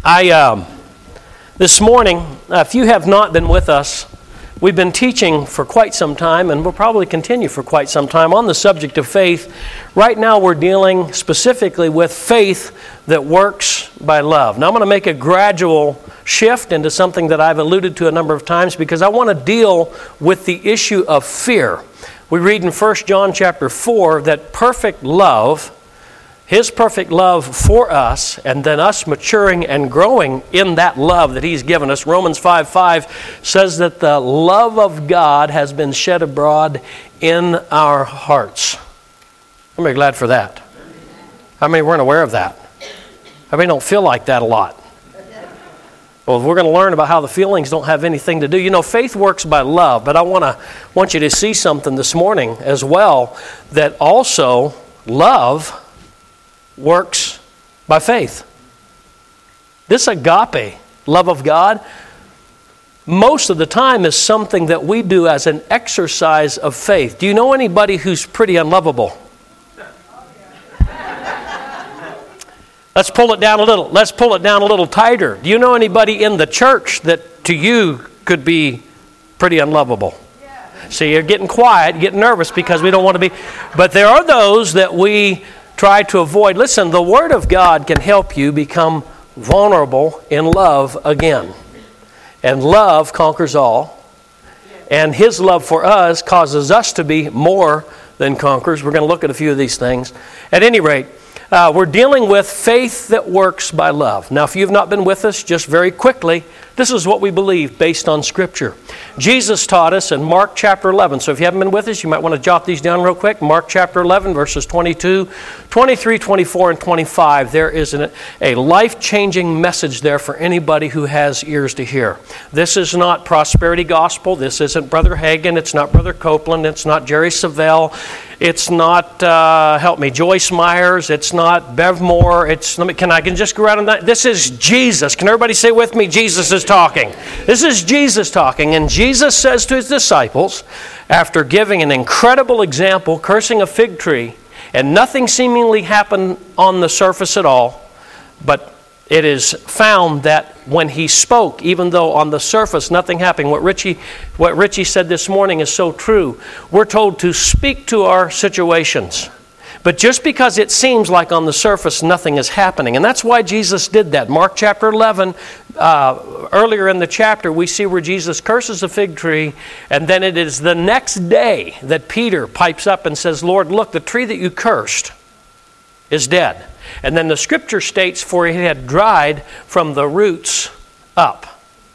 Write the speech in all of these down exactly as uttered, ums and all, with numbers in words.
I um, this morning, uh, if you have not been with us, we've been teaching for quite some time, and we'll probably continue for quite some time on the subject of faith. Right now, we're dealing specifically with faith that works by love. Now, I'm going to make a gradual shift into something that I've alluded to a number of times because I want to deal with the issue of fear. We read in First John chapter four that perfect love, His perfect love for us, and then us maturing and growing in that love that He's given us. Romans five five says that the love of God has been shed abroad in our hearts. I'm very glad for that. How many weren't aware of that? How many don't feel like that a lot? Well, we're going to learn about how the feelings don't have anything to do. You know, faith works by love, but I want to want you to see something this morning as well, that also love works by faith. This agape, love of God, most of the time is something that we do as an exercise of faith. Do you know anybody who's pretty unlovable? Let's pull it down a little. Let's pull it down a little tighter. Do you know anybody in the church that to you could be pretty unlovable? See, you're getting quiet, getting nervous because we don't want to be. But there are those that we try to avoid. Listen, the Word of God can help you become vulnerable in love again. And love conquers all. And His love for us causes us to be more than conquerors. We're going to look at a few of these things. At any rate, uh, we're dealing with faith that works by love. Now, if you've not been with us, just very quickly, this is what we believe based on Scripture. Jesus taught us in Mark chapter eleven. So if you haven't been with us, you might want to jot these down real quick. Mark chapter eleven, verses twenty-two, twenty-three, twenty-four, and twenty-five. There is an, a life-changing message there for anybody who has ears to hear. This is not prosperity gospel. This isn't Brother Hagin. It's not Brother Copeland. It's not Jerry Savelle. It's not, uh, help me, Joyce Myers. It's not Bev Moore. It's, let me, can I can just go around on that? This is Jesus. Can everybody say with me, Jesus is talking. This is Jesus talking. And Jesus says to His disciples, after giving an incredible example, cursing a fig tree, and nothing seemingly happened on the surface at all, but it is found that when He spoke, even though on the surface nothing happened, what Richie, what Richie said this morning is so true. We're told to speak to our situations. But just because it seems like on the surface nothing is happening. And that's why Jesus did that. Mark chapter eleven, uh, earlier in the chapter, we see where Jesus curses a fig tree. And then it is the next day that Peter pipes up and says, Lord, look, the tree that you cursed is dead. And then the Scripture states, for it had dried from the roots up.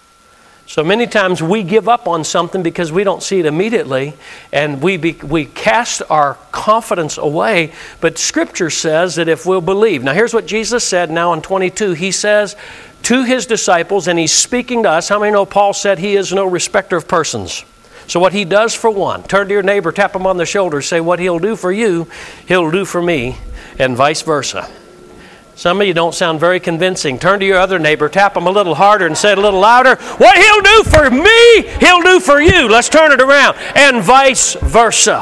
So many times we give up on something because we don't see it immediately, and we be, we cast our confidence away. But Scripture says that if we'll believe. Now here's what Jesus said now in twenty-two. He says to His disciples, and He's speaking to us. How many know Paul said He is no respecter of persons? So what He does for one, turn to your neighbor, tap him on the shoulder, say what He'll do for you, He'll do for me, and vice versa. Some of you don't sound very convincing. Turn to your other neighbor, tap them a little harder and say it a little louder. What He'll do for me, He'll do for you. Let's turn it around. And vice versa.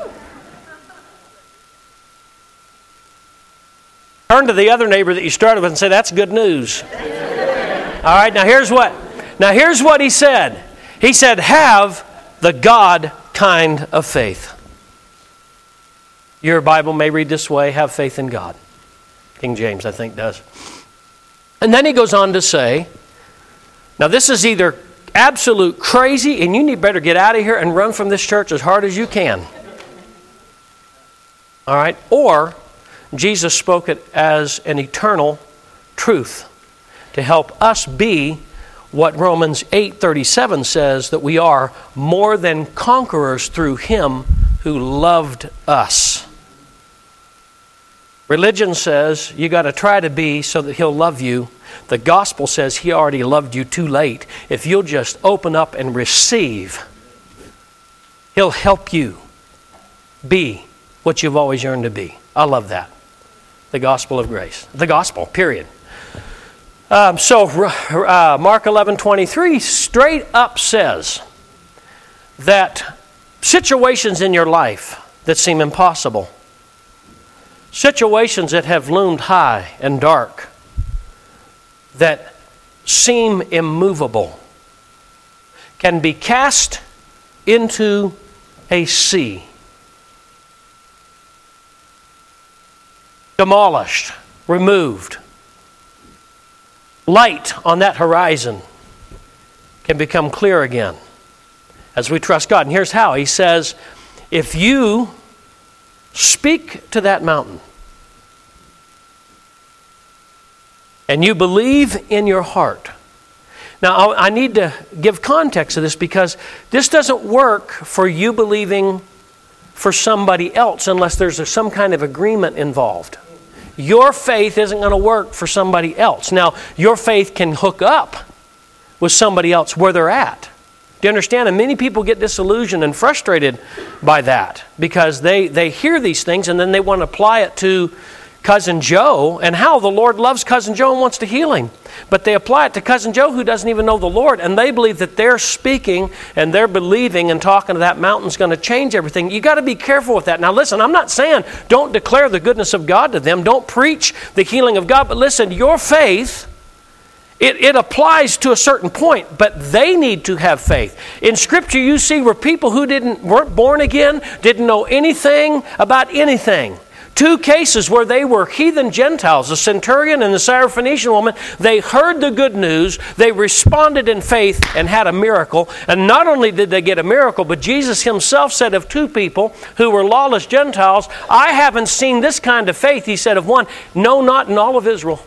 Turn to the other neighbor that you started with and say, that's good news. All right, now here's what. Now here's what He said. He said, have the God kind of faith. Your Bible may read this way, have faith in God. King James, I think, does. And then he goes on to say, now this is either absolute crazy and you need better get out of here and run from this church as hard as you can. All right? Or Jesus spoke it as an eternal truth to help us be what Romans eight thirty-seven says, that we are more than conquerors through Him who loved us. Religion says you got to try to be so that He'll love you. The gospel says He already loved you too late. If you'll just open up and receive, He'll help you be what you've always yearned to be. I love that. The gospel of grace. The gospel, period. Um, so uh, Mark eleven twenty-three straight up says that situations in your life that seem impossible, situations that have loomed high and dark, that seem immovable can be cast into a sea, demolished, removed. Light on that horizon can become clear again as we trust God. And here's how. He says, if you speak to that mountain and you believe in your heart. Now, I need to give context to this because this doesn't work for you believing for somebody else unless there's some kind of agreement involved. Your faith isn't going to work for somebody else. Now, your faith can hook up with somebody else where they're at. Do you understand? And many people get disillusioned and frustrated by that because they, they hear these things and then they want to apply it to Cousin Joe and how the Lord loves Cousin Joe and wants to heal him. But they apply it to Cousin Joe who doesn't even know the Lord, and they believe that they're speaking and they're believing and talking to that mountain's going to change everything. You got to be careful with that. Now listen, I'm not saying don't declare the goodness of God to them. Don't preach the healing of God. But listen, your faith, it, it applies to a certain point, but they need to have faith. In Scripture you see where people who didn't weren't born again, didn't know anything about anything. Two cases where they were heathen Gentiles, the centurion and the Syrophoenician woman. They heard the good news, they responded in faith and had a miracle. And not only did they get a miracle, but Jesus himself said of two people who were lawless Gentiles, I haven't seen this kind of faith. He said of one, no, not in all of Israel.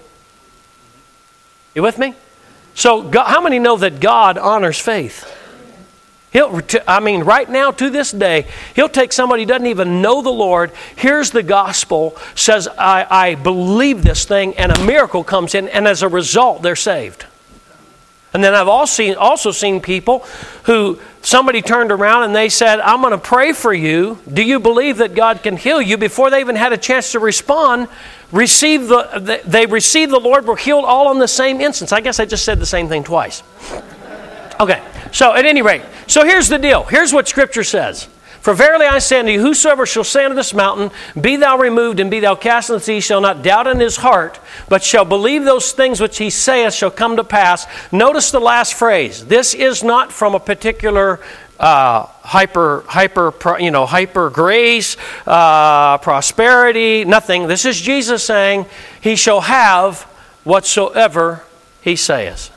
You with me? So God, how many know that God honors faith? He'll, I mean, right now to this day, he'll take somebody who doesn't even know the Lord, hears the gospel, says, I, I believe this thing, and a miracle comes in, and as a result, they're saved. And then I've also seen, also seen people who somebody turned around and they said, I'm going to pray for you. Do you believe that God can heal you? Before they even had a chance to respond, receive the, they received the Lord, were healed all in the same instance. I guess I just said the same thing twice. Okay, so at any rate, so here's the deal. Here's what Scripture says. For verily I say unto you, whosoever shall say unto this mountain, be thou removed and be thou cast into the sea, shall not doubt in his heart, but shall believe those things which he saith shall come to pass. Notice the last phrase. This is not from a particular uh, hyper, hyper, you know, hyper grace, uh, prosperity, nothing. This is Jesus saying, he shall have whatsoever he saith.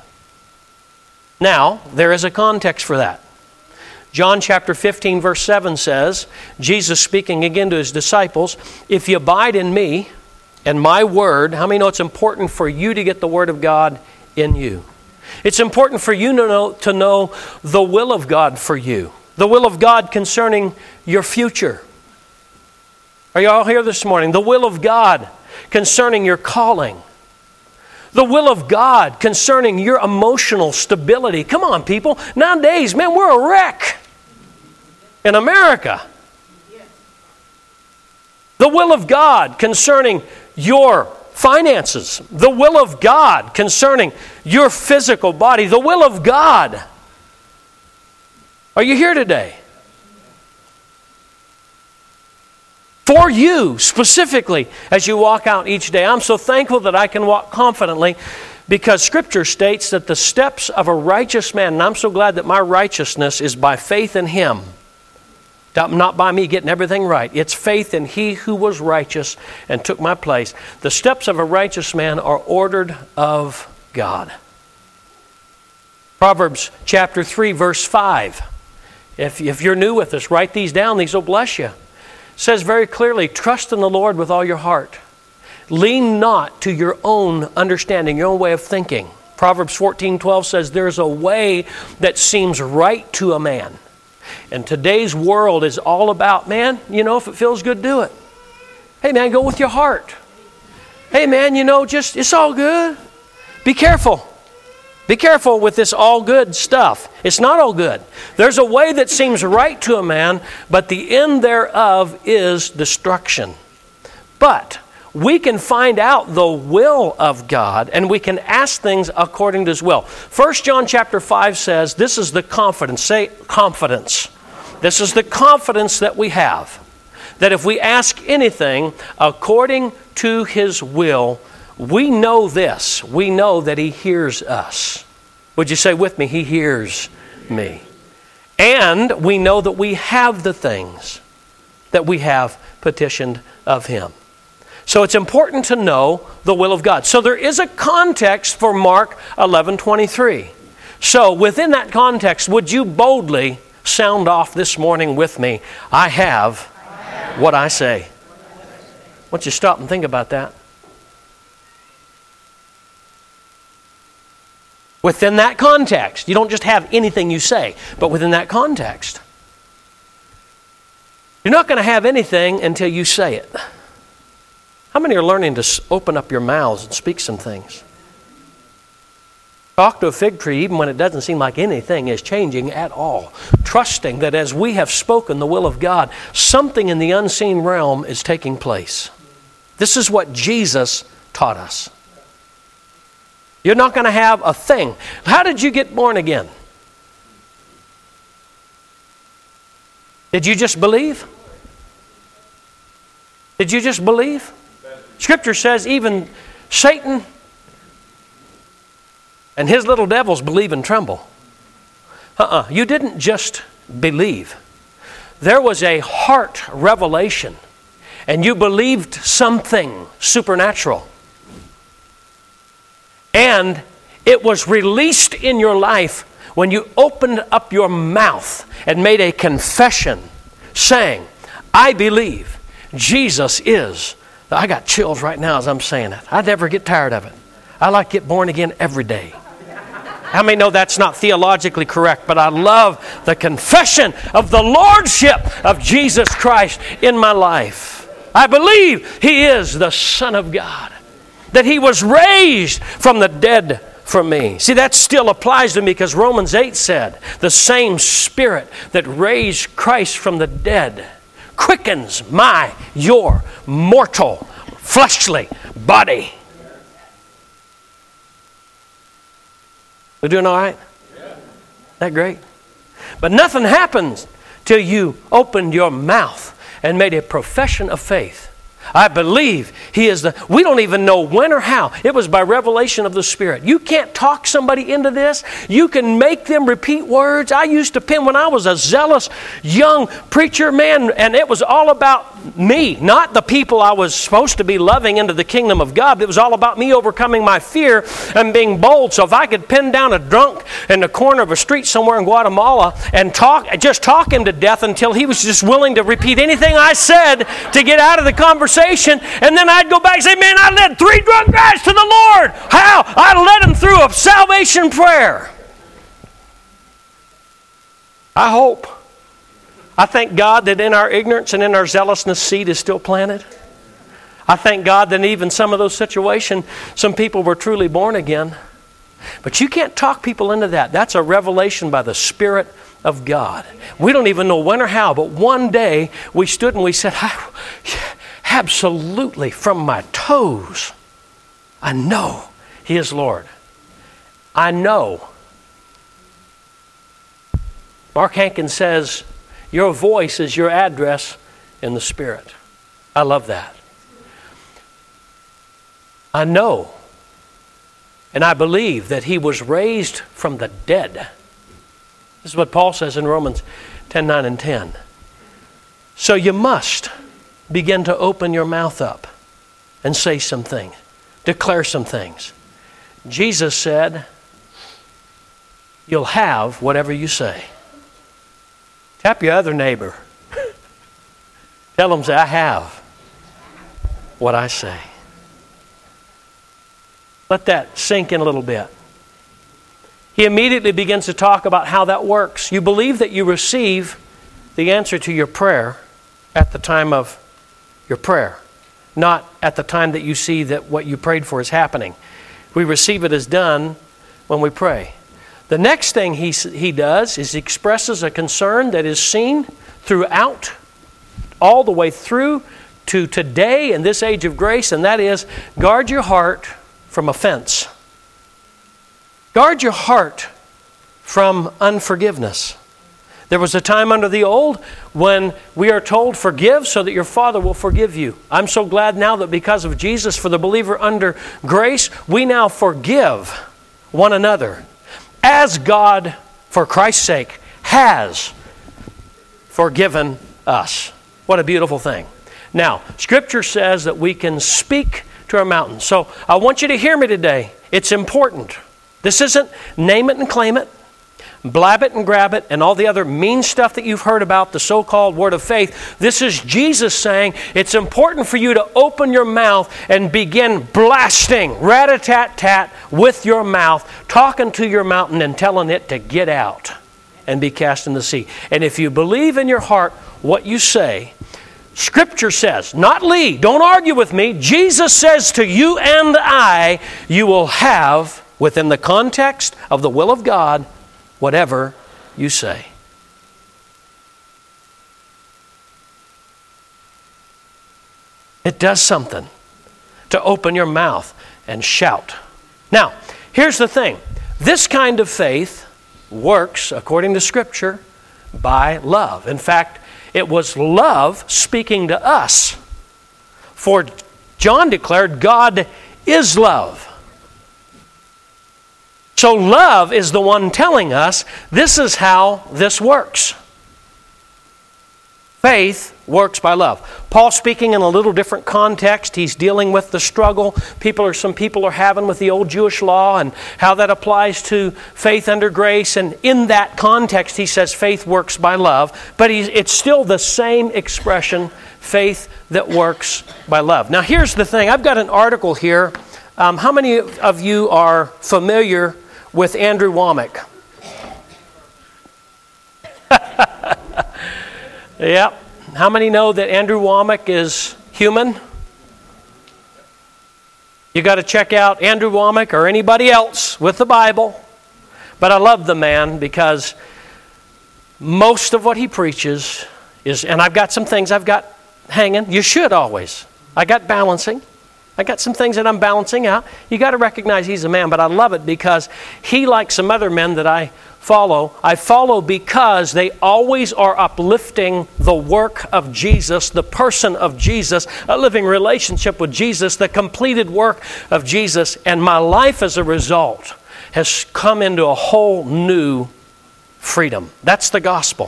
Now, there is a context for that. John chapter fifteen verse seven says, Jesus speaking again to his disciples, if you abide in me and my word, how many know it's important for you to get the word of God in you? It's important for you to know, to know the will of God for you. The will of God concerning your future. Are you all here this morning? The will of God concerning your calling. The will of God concerning your emotional stability. Come on, people. Nowadays, man, we're a wreck in America. The will of God concerning your finances. The will of God concerning your physical body. The will of God. Are you here today? For you, specifically, as you walk out each day. I'm so thankful that I can walk confidently because Scripture states that the steps of a righteous man, and I'm so glad that my righteousness is by faith in Him, not by me getting everything right. It's faith in He who was righteous and took my place. The steps of a righteous man are ordered of God. Proverbs chapter three, verse five. If, if you're new with us, write these down. These will bless you. Says very clearly, trust in the Lord with all your heart. Lean not to your own understanding, your own way of thinking. Proverbs fourteen twelve says, there's a way that seems right to a man. And today's world is all about, man, you know, if it feels good, do it. Hey, man, go with your heart. Hey, man, you know, just, it's all good. Be careful. Be careful with this all good stuff. It's not all good. There's a way that seems right to a man, but the end thereof is destruction. But we can find out the will of God, and we can ask things according to His will. First John chapter five says, this is the confidence. Say confidence. This is the confidence that we have. That if we ask anything according to His will, we know this. We know that He hears us. Would you say with me, He hears me? And we know that we have the things that we have petitioned of Him. So it's important to know the will of God. So there is a context for Mark eleven twenty-three. So within that context, would you boldly sound off this morning with me, I have what I say? Why don't you stop and think about that? Within that context, you don't just have anything you say, but within that context. You're not going to have anything until you say it. How many are learning to open up your mouths and speak some things? Talk to a fig tree even when it doesn't seem like anything is changing at all. Trusting that as we have spoken the will of God, something in the unseen realm is taking place. This is what Jesus taught us. You're not going to have a thing. How did you get born again? Did you just believe? Did you just believe? Scripture says even Satan and his little devils believe and tremble. Uh-uh. You didn't just believe. There was a heart revelation, and you believed something supernatural. And it was released in your life when you opened up your mouth and made a confession saying, I believe Jesus is. I got chills right now as I'm saying it. I never get tired of it. I like to get born again every day. How many know that's not theologically correct, but I love the confession of the lordship of Jesus Christ in my life. I believe He is the Son of God, that He was raised from the dead for me. See, that still applies to me because Romans eight said, the same Spirit that raised Christ from the dead quickens my, your mortal, fleshly body. We doing all right? Yeah. That great? But nothing happens till you opened your mouth and made a profession of faith. I believe He is the... We don't even know when or how. It was by revelation of the Spirit. You can't talk somebody into this. You can make them repeat words. I used to pen when I was a zealous young preacher, man, and it was all about me, not the people I was supposed to be loving into the kingdom of God. It was all about me overcoming my fear and being bold. So if I could pin down a drunk in the corner of a street somewhere in Guatemala and talk, just talk him to death until he was just willing to repeat anything I said to get out of the conversation, and then I'd go back and say, man, I led three drunk guys to the Lord. How? I led them through a salvation prayer. I hope. I thank God that in our ignorance and in our zealousness, seed is still planted. I thank God that even some of those situations, some people were truly born again. But you can't talk people into that. That's a revelation by the Spirit of God. We don't even know when or how, but one day we stood and we said, absolutely, from my toes, I know He is Lord. I know. Mark Hankins says, your voice is your address in the Spirit. I love that. I know and I believe that He was raised from the dead. This is what Paul says in Romans ten, nine, and ten. So you must begin to open your mouth up and say something, declare some things. Jesus said, you'll have whatever you say. Tap your other neighbor. Tell them, say, I have what I say. Let that sink in a little bit. He immediately begins to talk about how that works. You believe that you receive the answer to your prayer at the time of your prayer, not at the time that you see that what you prayed for is happening. We receive it as done when we pray. The next thing he, he does is he expresses a concern that is seen throughout, all the way through to today in this age of grace, and that is guard your heart from offense. Guard your heart from unforgiveness. There was a time under the old when we are told, forgive so that your Father will forgive you. I'm so glad now that because of Jesus, for the believer under grace, we now forgive one another as God, for Christ's sake, has forgiven us. What a beautiful thing. Now, Scripture says that we can speak to our mountains. So I want you to hear me today. It's important. This isn't name it and claim it, blab it and grab it, and all the other mean stuff that you've heard about, the so-called word of faith. This is Jesus saying it's important for you to open your mouth and begin blasting, rat-a-tat-tat, with your mouth, talking to your mountain and telling it to get out and be cast in the sea. And if you believe in your heart what you say, Scripture says, not Lee, don't argue with me, Jesus says to you and I, you will have, within the context of the will of God, whatever you say. It does something to open your mouth and shout. Now, here's the thing. This kind of faith works, according to Scripture, by love. In fact, it was love speaking to us. For John declared, God is love. So love is the one telling us this is how this works. Faith works by love. Paul speaking in a little different context. He's dealing with the struggle people are, some people are having with the old Jewish law and how that applies to faith under grace. And in that context, he says faith works by love. But he's, it's still the same expression, faith that works by love. Now here's the thing. I've got an article here. Um, how many of you are familiar with Andrew Wommack? Yep. How many know that Andrew Wommack is human? You got to check out Andrew Wommack or anybody else with the Bible. But I love the man because most of what he preaches is, and I've got some things I've got hanging. You should always. I got balancing. I got some things that I'm balancing out. You got to recognize he's a man, but I love it because he, like some other men that I follow, I follow because they always are uplifting the work of Jesus, the person of Jesus, a living relationship with Jesus, the completed work of Jesus, and my life as a result has come into a whole new freedom. That's the gospel.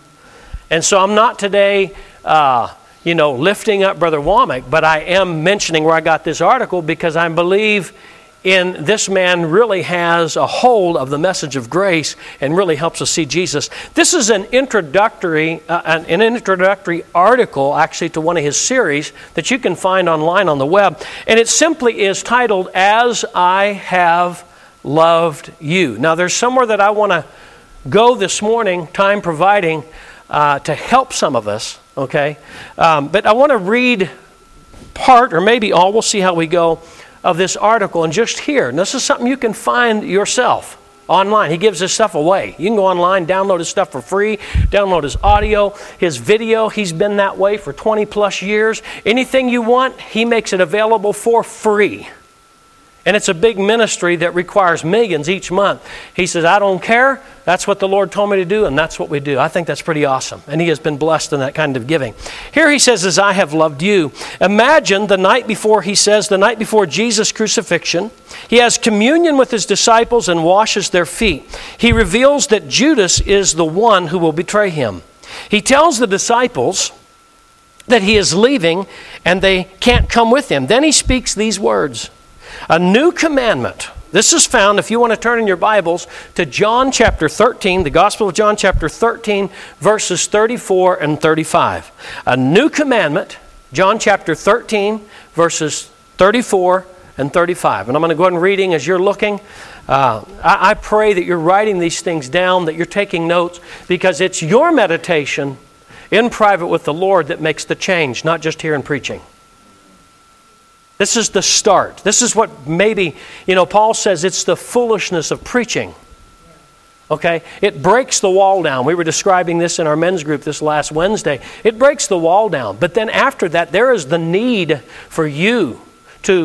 And so I'm not today uh, you know, lifting up Brother Wommack, but I am mentioning where I got this article because I believe in this man really has a hold of the message of grace and really helps us see Jesus. This is an introductory, uh, an, an introductory article actually to one of his series that you can find online on the web, and it simply is titled, As I Have Loved You. Now there's somewhere that I want to go this morning, time providing, uh, to help some of us. Okay, um, but I want to read part, or maybe all, we'll see how we go, of this article. And just here, and this is something you can find yourself online. He gives this stuff away. You can go online, download his stuff for free, download his audio, his video. He's been that way for twenty plus years. Anything you want, he makes it available for free. And it's a big ministry that requires millions each month. He says, I don't care. That's what the Lord told me to do, and that's what we do. I think that's pretty awesome. And he has been blessed in that kind of giving. Here he says, as I have loved you. Imagine the night before, he says, the night before Jesus' crucifixion, he has communion with his disciples and washes their feet. He reveals that Judas is the one who will betray him. He tells the disciples that he is leaving and they can't come with him. Then he speaks these words. A new commandment. This is found, if you want to turn in your Bibles, to John chapter thirteen, the Gospel of John chapter thirteen, verses thirty-four and thirty-five. A new commandment, John chapter thirteen, verses thirty-four and thirty-five. And I'm going to go ahead and reading as you're looking. Uh, I, I pray that you're writing these things down, that you're taking notes, because it's your meditation in private with the Lord that makes the change, not just here in preaching. This is the start. This is what maybe, you know, Paul says it's the foolishness of preaching. Okay? It breaks the wall down. We were describing this in our men's group this last Wednesday. It breaks the wall down. But then after that, there is the need for you to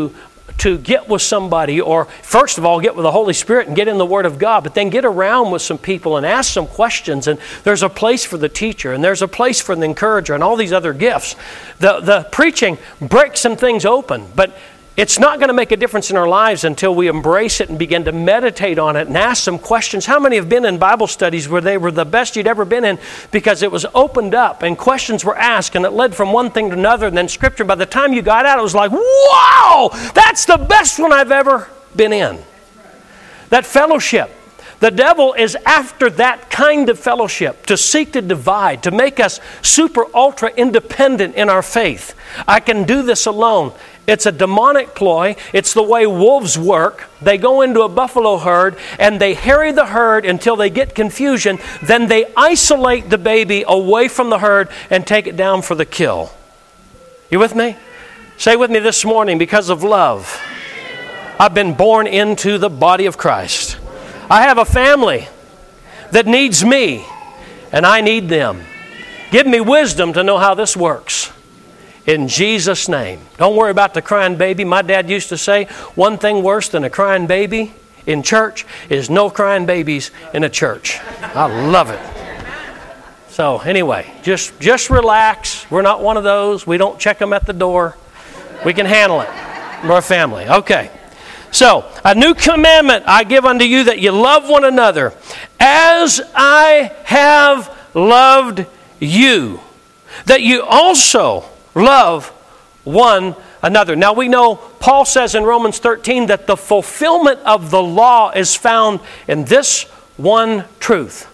to get with somebody, or first of all, get with the Holy Spirit and get in the Word of God, but then get around with some people and ask some questions. And there's a place for the teacher, and there's a place for the encourager, and all these other gifts. The, the preaching breaks some things open, but it's not going to make a difference in our lives until we embrace it and begin to meditate on it and ask some questions. How many have been in Bible studies where they were the best you'd ever been in because it was opened up and questions were asked and it led from one thing to another, and then Scripture, by the time you got out, it was like, wow, that's the best one I've ever been in. That fellowship. The devil is after that kind of fellowship, to seek to divide, to make us super ultra independent in our faith. I can do this alone. It's a demonic ploy. It's the way wolves work. They go into a buffalo herd and they harry the herd until they get confusion. Then they isolate the baby away from the herd and take it down for the kill. You with me? Say with me this morning, because of love, I've been born into the body of Christ. I have a family that needs me, and I need them. Give me wisdom to know how this works. In Jesus' name. Don't worry about the crying baby. My dad used to say, one thing worse than a crying baby in church is no crying babies in a church. I love it. So anyway, just, just relax. We're not one of those. We don't check them at the door. We can handle it. We're a family. Okay. So, a new commandment I give unto you, that you love one another as I have loved you, that you also love one another. Now we know Paul says in Romans thirteen that the fulfillment of the law is found in this one truth.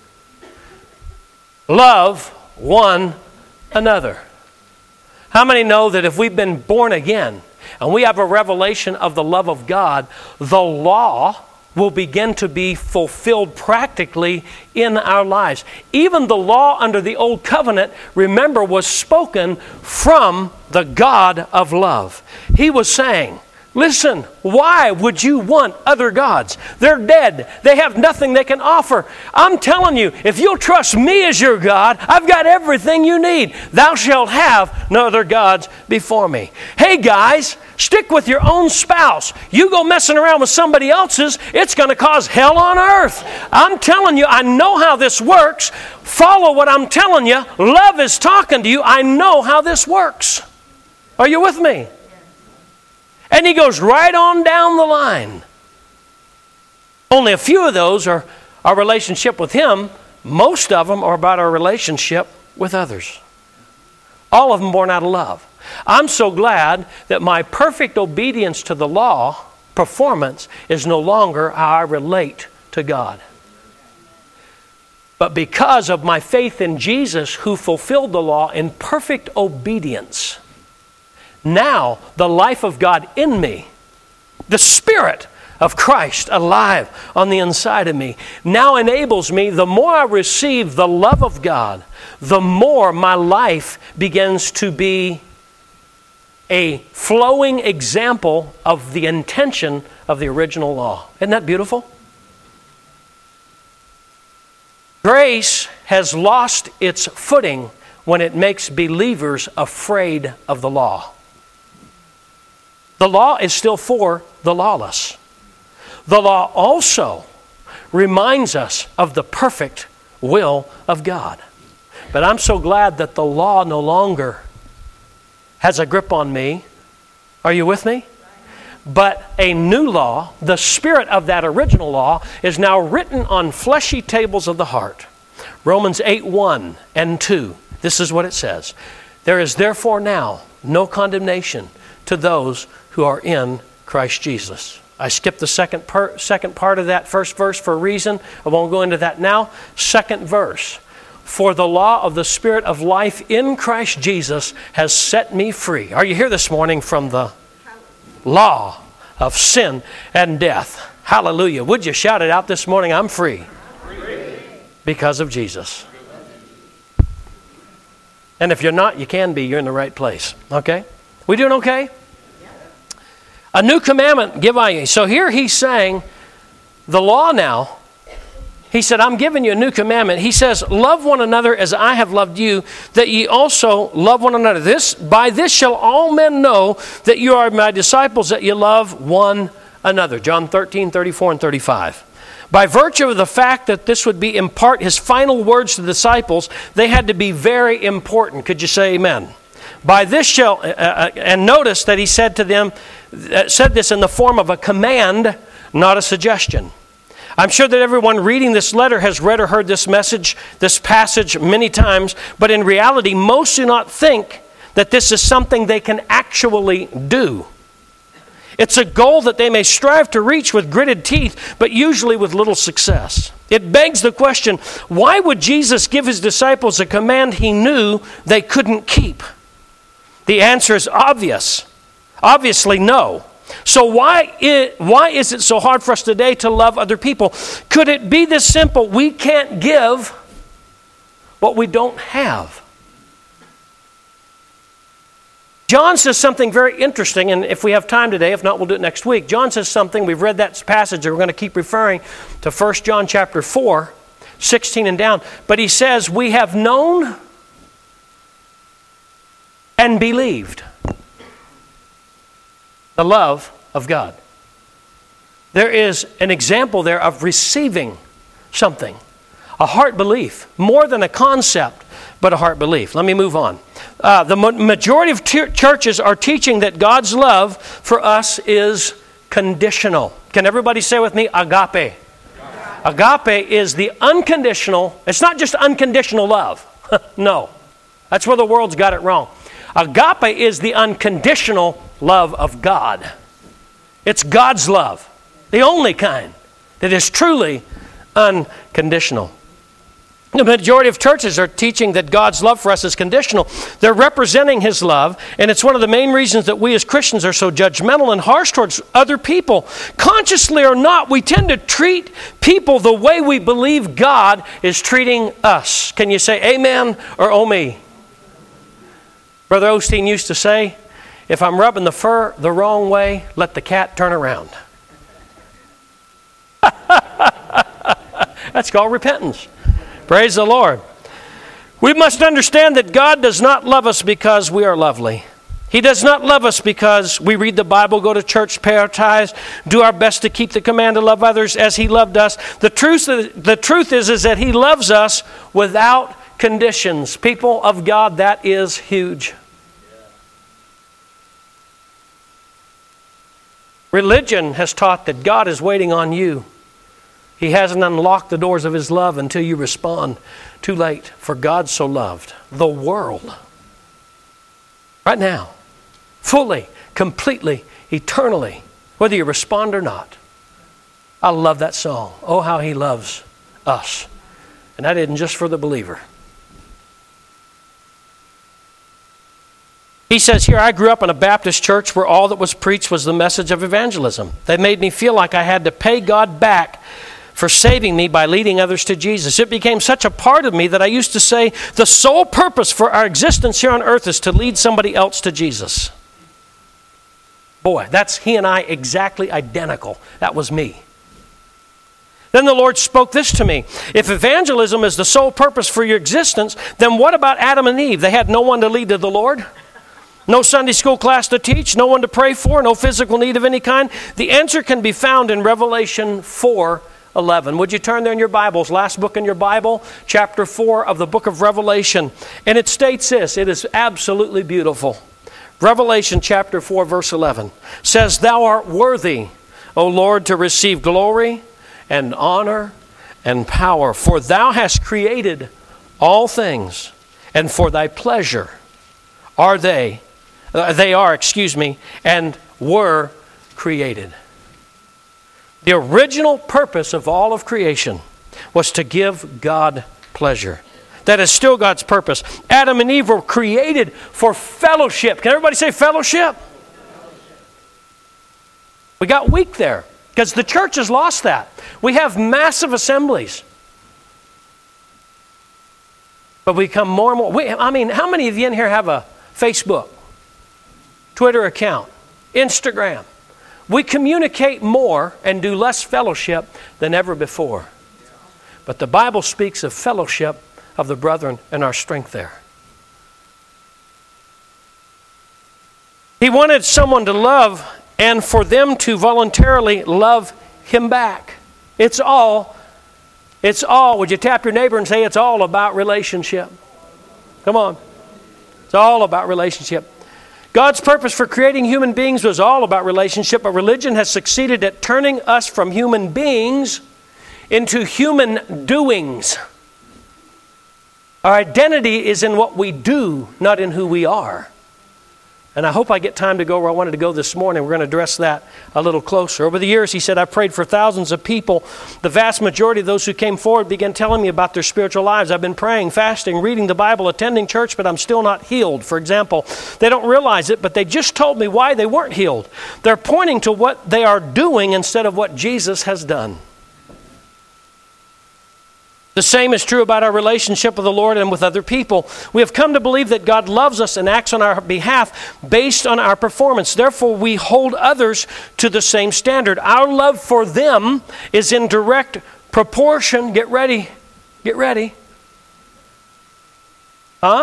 Love one another. How many know that if we've been born again and we have a revelation of the love of God, the law will begin to be fulfilled practically in our lives. Even the law under the old covenant, remember, was spoken from the God of love. He was saying, listen, why would you want other gods? They're dead. They have nothing they can offer. I'm telling you, if you'll trust me as your God, I've got everything you need. Thou shalt have no other gods before me. Hey guys, stick with your own spouse. You go messing around with somebody else's, it's going to cause hell on earth. I'm telling you, I know how this works. Follow what I'm telling you. Love is talking to you. I know how this works. Are you with me? And he goes right on down the line. Only a few of those are our relationship with him. Most of them are about our relationship with others. All of them born out of love. I'm so glad that my perfect obedience to the law, performance, is no longer how I relate to God. But because of my faith in Jesus, who fulfilled the law in perfect obedience, now the life of God in me, the Spirit of Christ alive on the inside of me, now enables me, the more I receive the love of God, the more my life begins to be a flowing example of the intention of the original law. Isn't that beautiful? Grace has lost its footing when it makes believers afraid of the law. The law is still for the lawless. The law also reminds us of the perfect will of God. But I'm so glad that the law no longer has a grip on me. Are you with me? But a new law, the spirit of that original law, is now written on fleshy tables of the heart. Romans eight, one and two. This is what it says. There is therefore now no condemnation to those who are in Christ Jesus. I skipped the second, per, second part of that first verse for a reason. I won't go into that now. Second verse. For the law of the Spirit of life in Christ Jesus has set me free. Are you here this morning from the law of sin and death? Hallelujah. Would you shout it out this morning? I'm free. free. Because of Jesus. And if you're not, you can be. You're in the right place. Okay? We doing okay? A new commandment give I you. So here he's saying the law now He said, I'm giving you a new commandment. He says, love one another as I have loved you, that ye also love one another. This, by this shall all men know that you are my disciples, that you love one another. John thirteen, thirty-four and thirty-five. By virtue of the fact that this would be impart his final words to the disciples, they had to be very important. Could you say amen? By this shall, uh, uh, and notice that he said to them, uh, said this in the form of a command, not a suggestion. I'm sure that everyone reading this letter has read or heard this message, this passage many times, but in reality, most do not think that this is something they can actually do. It's a goal that they may strive to reach with gritted teeth, but usually with little success. It begs the question, why would Jesus give his disciples a command he knew they couldn't keep? The answer is obvious. Obviously, no. So why is, why is it so hard for us today to love other people? Could it be this simple? We can't give what we don't have. John says something very interesting, and if we have time today, if not, we'll do it next week. John says something, we've read that passage, and we're going to keep referring to First John chapter four, sixteen and down. But he says, we have known and believed the love of God. There is an example there of receiving something. A heart belief. More than a concept, but a heart belief. Let me move on. Uh, the majority of t- churches are teaching that God's love for us is conditional. Can everybody say with me, agape? Agape, agape is the unconditional. It's not just unconditional love. No. That's where the world's got it wrong. Agape is the unconditional love of God. It's God's love, the only kind that is truly unconditional. The majority of churches are teaching that God's love for us is conditional. They're representing His love, and it's one of the main reasons that we as Christians are so judgmental and harsh towards other people. Consciously or not, we tend to treat people the way we believe God is treating us. Can you say amen or oh me? Brother Osteen used to say, if I'm rubbing the fur the wrong way, let the cat turn around. That's called repentance. Praise the Lord. We must understand that God does not love us because we are lovely. He does not love us because we read the Bible, go to church, pay our tithes, do our best to keep the command to love others as He loved us. The truth, the truth is, is that He loves us without conditions. People of God, that is huge. Religion has taught that God is waiting on you. He hasn't unlocked the doors of His love until you respond. Too late, for God so loved the world. Right now. Fully, completely, eternally. Whether you respond or not. I love that song. Oh, how He loves us. And that isn't just for the believer. He says here, I grew up in a Baptist church where all that was preached was the message of evangelism. They made me feel like I had to pay God back for saving me by leading others to Jesus. It became such a part of me that I used to say, the sole purpose for our existence here on earth is to lead somebody else to Jesus. Boy, that's he and I exactly identical. That was me. Then the Lord spoke this to me. If evangelism is the sole purpose for your existence, then what about Adam and Eve? They had no one to lead to the Lord. No Sunday school class to teach, no one to pray for, no physical need of any kind. The answer can be found in Revelation four eleven. Would you turn there in your Bibles? Last book in your Bible, chapter four of the book of Revelation. And it states this. It is absolutely beautiful. Revelation chapter four, verse eleven says, Thou art worthy, O Lord, to receive glory and honor and power, for Thou hast created all things, and for Thy pleasure are they, uh, they are, excuse me, and were created. The original purpose of all of creation was to give God pleasure. That is still God's purpose. Adam and Eve were created for fellowship. Can everybody say fellowship? We got weak there because the church has lost that. We have massive assemblies. But we become more and more. We, I mean, how many of you in here have a Facebook, Twitter account, Instagram? We communicate more and do less fellowship than ever before. But the Bible speaks of fellowship of the brethren and our strength there. He wanted someone to love and for them to voluntarily love him back. It's all, it's all, would you tap your neighbor and say it's all about relationship? Come on. It's all about relationship. God's purpose for creating human beings was all about relationship, but religion has succeeded at turning us from human beings into human doings. Our identity is in what we do, not in who we are. And I hope I get time to go where I wanted to go this morning. We're going to address that a little closer. Over the years, he said, I've prayed for thousands of people. The vast majority of those who came forward began telling me about their spiritual lives. I've been praying, fasting, reading the Bible, attending church, but I'm still not healed. For example, they don't realize it, but they just told me why they weren't healed. They're pointing to what they are doing instead of what Jesus has done. The same is true about our relationship with the Lord and with other people. We have come to believe that God loves us and acts on our behalf based on our performance. Therefore, we hold others to the same standard. Our love for them is in direct proportion. Get ready. Get ready. Huh?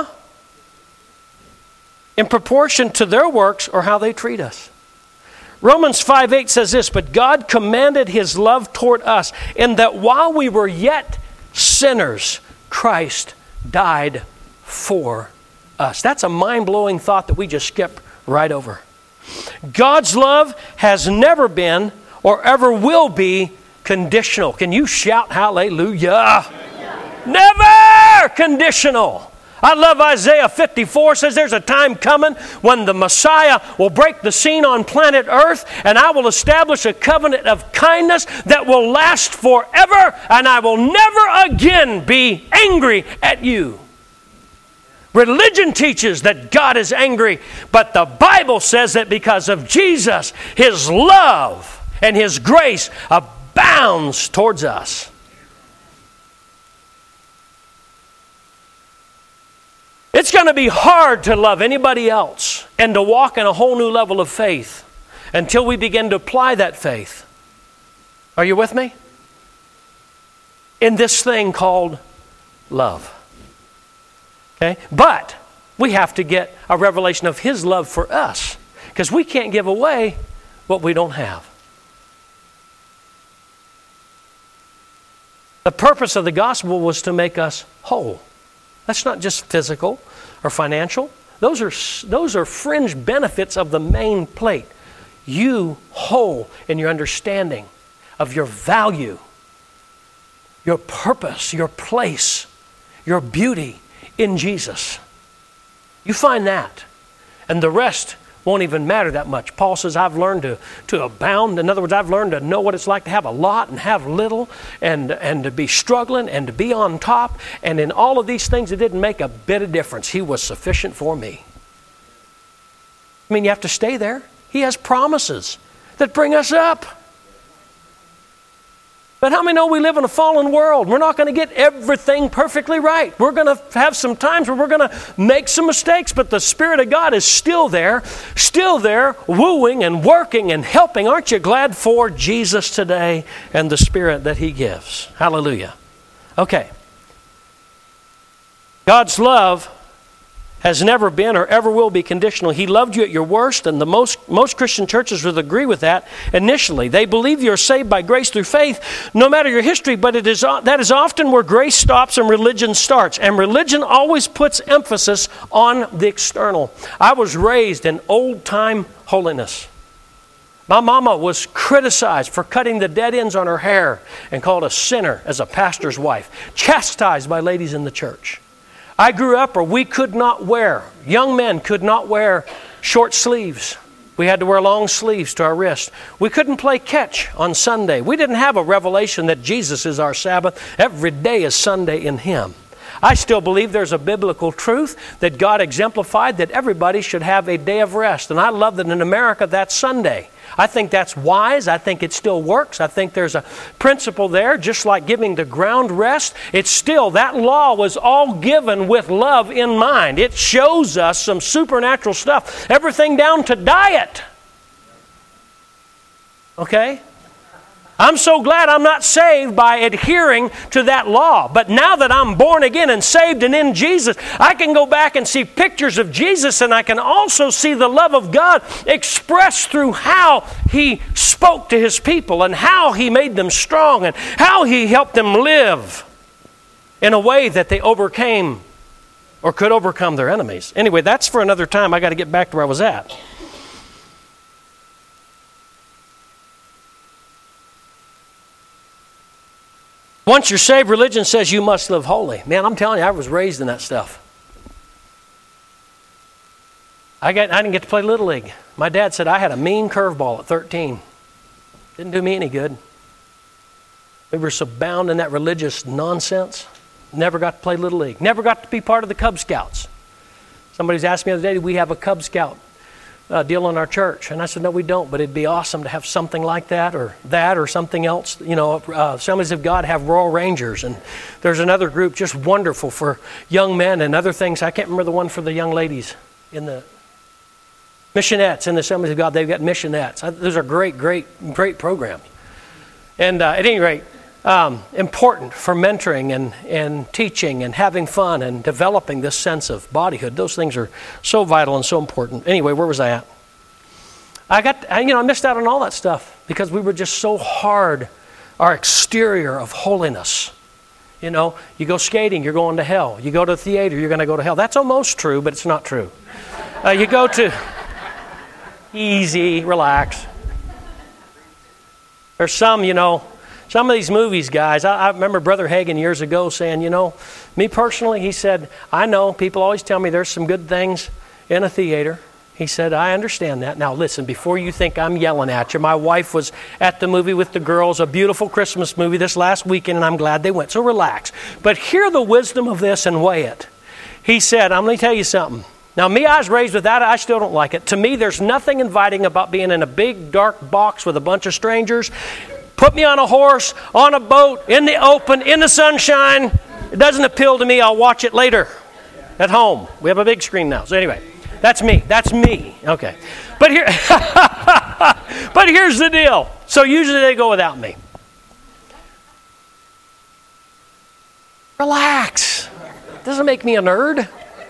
In proportion to their works or how they treat us. Romans five eight says this, but God commanded his love toward us in that while we were yet sinners, Christ died for us. That's a mind-blowing thought that we just skip right over. God's love has never been or ever will be conditional. Can you shout hallelujah? Never conditional. I love Isaiah fifty-four, says there's a time coming when the Messiah will break the scene on planet Earth, and I will establish a covenant of kindness that will last forever, and I will never again be angry at you. Religion teaches that God is angry, but the Bible says that because of Jesus, his love and his grace abounds towards us. It's going to be hard to love anybody else and to walk in a whole new level of faith until we begin to apply that faith. Are you with me? In this thing called love. Okay? But we have to get a revelation of his love for us because we can't give away what we don't have. The purpose of the gospel was to make us whole. That's not just physical or financial. Those are, those are fringe benefits of the main plate. You whole in your understanding of your value, your purpose, your place, your beauty in Jesus. You find that. And the rest won't even matter that much. Paul says, I've learned to, to abound. In other words, I've learned to know what it's like to have a lot and have little and, and to be struggling and to be on top. And in all of these things, it didn't make a bit of difference. He was sufficient for me. I mean, you have to stay there. He has promises that bring us up. But how many know we live in a fallen world? We're not going to get everything perfectly right. We're going to have some times where we're going to make some mistakes, but the Spirit of God is still there, still there, wooing and working and helping. Aren't you glad for Jesus today and the Spirit that he gives? Hallelujah. Okay. God's love has never been or ever will be conditional. He loved you at your worst, and the most, most Christian churches would agree with that initially. They believe you're saved by grace through faith, no matter your history, but it is that is often where grace stops and religion starts. And religion always puts emphasis on the external. I was raised in old-time holiness. My mama was criticized for cutting the dead ends on her hair and called a sinner as a pastor's wife, chastised by ladies in the church. I grew up where we could not wear, young men could not wear short sleeves. We had to wear long sleeves to our wrist. We couldn't play catch on Sunday. We didn't have a revelation that Jesus is our Sabbath. Every day is Sunday in him. I still believe there's a biblical truth that God exemplified that everybody should have a day of rest. And I love that in America that's Sunday. I think that's wise. I think it still works. I think there's a principle there, just like giving the ground rest. It's still, that law was all given with love in mind. It shows us some supernatural stuff. Everything down to diet. Okay? I'm so glad I'm not saved by adhering to that law. But now that I'm born again and saved and in Jesus, I can go back and see pictures of Jesus, and I can also see the love of God expressed through how He spoke to His people and how He made them strong and how He helped them live in a way that they overcame or could overcome their enemies. Anyway, that's for another time. I got to get back to where I was at. Once you're saved, religion says you must live holy. Man, I'm telling you, I was raised in that stuff. I got, I didn't get to play Little League. My dad said I had a mean curveball at thirteen. Didn't do me any good. We were so bound in that religious nonsense. Never got to play Little League. Never got to be part of the Cub Scouts. Somebody's asked me the other day, do we have a Cub Scout uh, deal in our church? And I said, no, we don't, but it'd be awesome to have something like that or that or something else. You know, uh, Assemblies of God have Royal Rangers, and there's another group just wonderful for young men and other things. I can't remember the one for the young ladies in the Missionettes in the Assemblies of God. They've got Missionettes. Those are great, great, great programs. And uh, at any rate, Um, important for mentoring and, and teaching and having fun and developing this sense of bodyhood. Those things are so vital and so important. Anyway, where was I at? I got, I, you know, I missed out on all that stuff because we were just so hard, our exterior of holiness. You know, you go skating, you're going to hell. You go to the theater, you're going to go to hell. That's almost true, but it's not true. Uh, you go to, easy, relax. There's some, you know, some of these movies, guys, I, I remember Brother Hagin years ago saying, you know, me personally, he said, I know people always tell me there's some good things in a theater. He said, I understand that. Now listen, before you think I'm yelling at you, my wife was at the movie with the girls, a beautiful Christmas movie this last weekend, and I'm glad they went. So relax. But hear the wisdom of this and weigh it. He said, I'm going to tell you something. Now me, I was raised with that. I still don't like it. To me, there's nothing inviting about being in a big dark box with a bunch of strangers. Put me on a horse, on a boat, in the open, in the sunshine. It doesn't appeal to me. I'll watch it later at home. We have a big screen now. So anyway, that's me. That's me. Okay. But here, but here's the deal. So usually they go without me. Relax. Doesn't make me a nerd.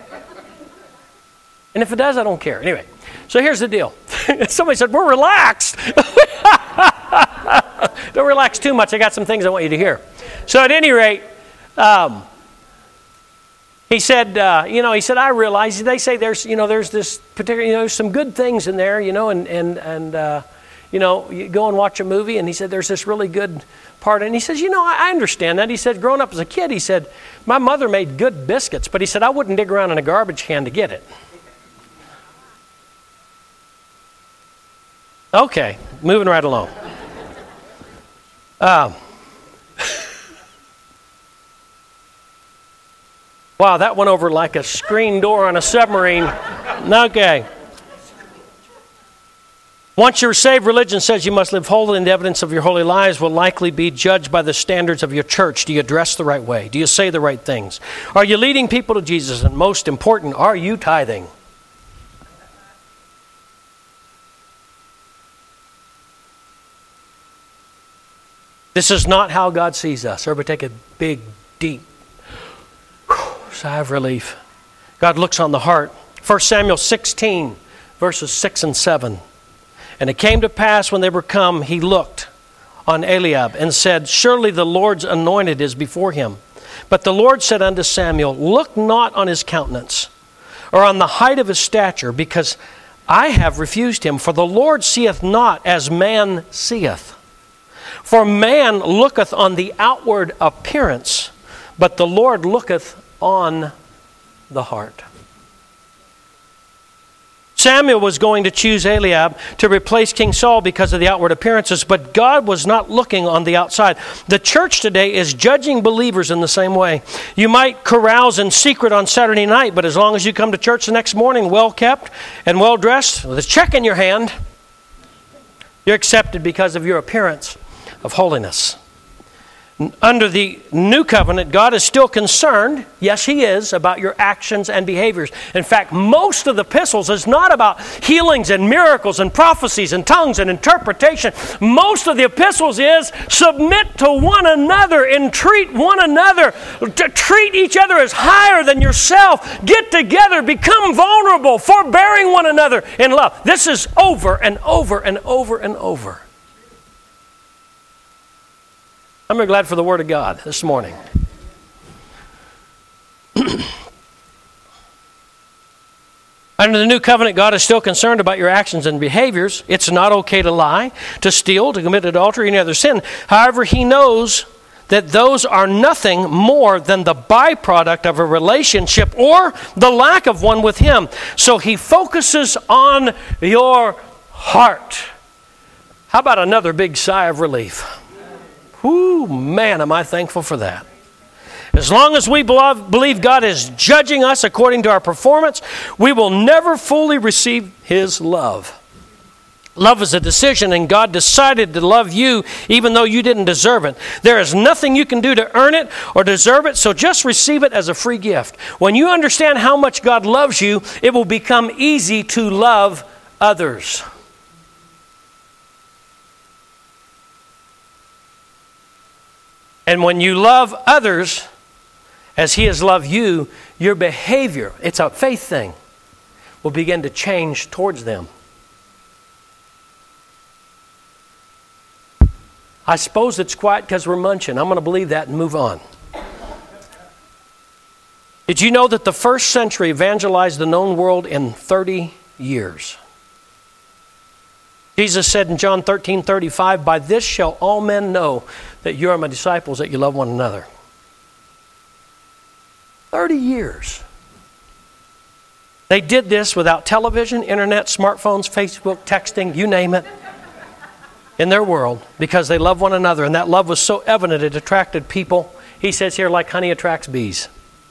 And if it does, I don't care. Anyway, so here's the deal. Somebody said, we're relaxed. Don't relax too much. I got some things I want you to hear. So at any rate, um, he said, uh, you know, he said, I realize they say there's, you know, there's this particular, you know, there's some good things in there, you know, and, and, and uh, you know, you go and watch a movie, and he said, there's this really good part. And he says, you know, I, I understand that. He said, growing up as a kid, he said, my mother made good biscuits, but he said, I wouldn't dig around in a garbage can to get it. Okay, moving right along. Um, wow, that went over like a screen door on a submarine. Okay. Once you're saved, religion says you must live holy, and the evidence of your holy lives will likely be judged by the standards of your church. Do you dress the right way? Do you say the right things? Are you leading people to Jesus? And most important, are you tithing? This is not how God sees us. Everybody take a big, deep sigh of relief. God looks on the heart. First Samuel sixteen, verses six and seven. And it came to pass when they were come, he looked on Eliab and said, surely the Lord's anointed is before him. But the Lord said unto Samuel, look not on his countenance, or on the height of his stature, because I have refused him. For the Lord seeth not as man seeth. For man looketh on the outward appearance, but the Lord looketh on the heart. Samuel was going to choose Eliab to replace King Saul because of the outward appearances, but God was not looking on the outside. The church today is judging believers in the same way. You might carouse in secret on Saturday night, but as long as you come to church the next morning well kept and well dressed, with a check in your hand, you're accepted because of your appearance of holiness. Under the new covenant, God is still concerned, yes, He is, about your actions and behaviors. In fact, most of the epistles is not about healings and miracles and prophecies and tongues and interpretation. Most of the epistles is submit to one another and treat one another, to treat each other as higher than yourself. Get together, become vulnerable, forbearing one another in love. This is over and over and over and over. I'm very glad for the Word of God this morning. Under the new covenant, God is still concerned about your actions and behaviors. It's not okay to lie, to steal, to commit adultery, any other sin. However, He knows that those are nothing more than the byproduct of a relationship or the lack of one with Him. So He focuses on your heart. How about another big sigh of relief? Whoo, man, am I thankful for that. As long as we believe God is judging us according to our performance, we will never fully receive His love. Love is a decision, and God decided to love you even though you didn't deserve it. There is nothing you can do to earn it or deserve it, so just receive it as a free gift. When you understand how much God loves you, it will become easy to love others. And when you love others as He has loved you, your behavior, it's a faith thing, will begin to change towards them. I suppose it's quiet because we're munching. I'm going to believe that and move on. Did you know that the first century evangelized the known world in thirty years? Jesus said in John thirteen thirty-five, "By this shall all men know that you are my disciples, that you love one another." thirty years. They did this without television, internet, smartphones, Facebook, texting, you name it, in their world, because they love one another. And that love was so evident it attracted people. He says here, like honey attracts bees.